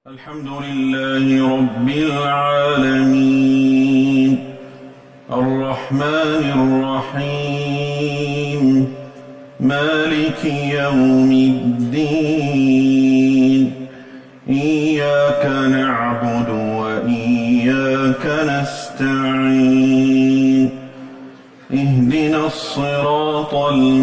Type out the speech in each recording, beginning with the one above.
الحمد لله رب العالمين الرحمن الرحيم مالك يوم الدين إياك نعبد وإياك نستعين اهدنا الصراط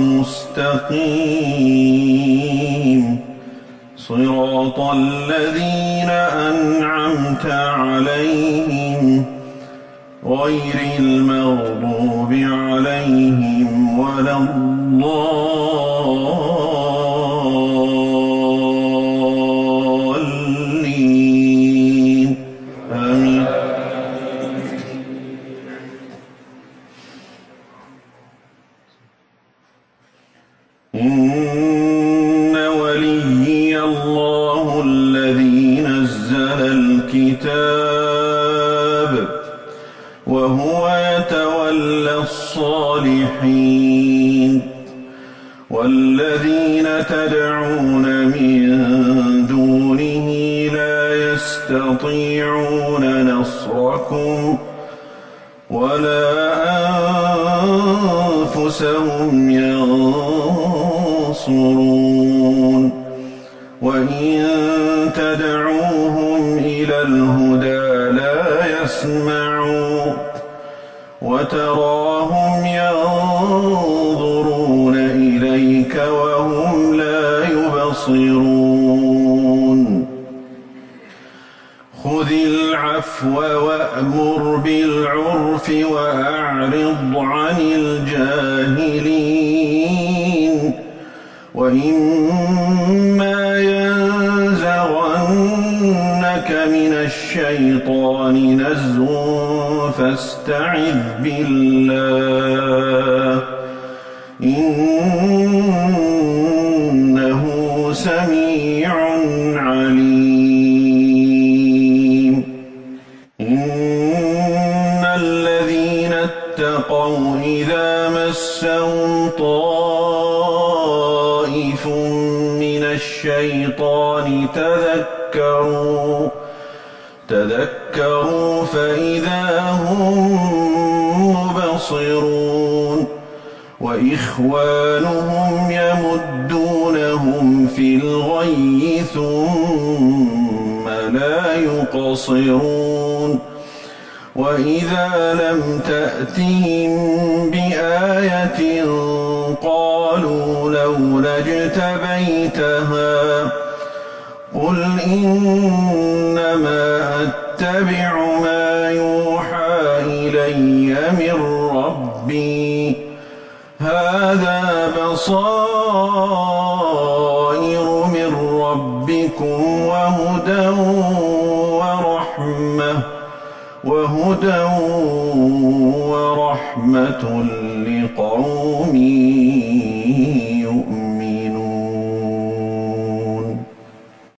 المستقيم صراط الذين أنعمت عليهم غير المغضوب عليهم ولا الضالين آمين. إن وليي الله الذي نزل الكتاب وهو يتولى الصالحين والذين تدعون من دونه لا يستطيعون نصركم ولا أنفسهم ينصرون وإن تدعوهم إلى الهدى لا يسمعون وتراهم ينظرون إليك وهم لا يبصرون خذ العفو وأمر بالعرف وأعرض عن الجاهلين وإما ينزغنك من الشيطان نزغ فاستعذ بالله إنه سميع عليم. إن الذين اتقوا إذا مسهم طائف من الشيطان تذكروا فإذا هم مبصرون وإخوانهم يمدونهم في الغي ثم لا يقصرون وإذا لم تأتهم بآية قالوا لولا اجتبيتها قل إنما أتبع ما يوحى إلي من ربي هذا بصائر من ربكم وهدى ورحمة لقوم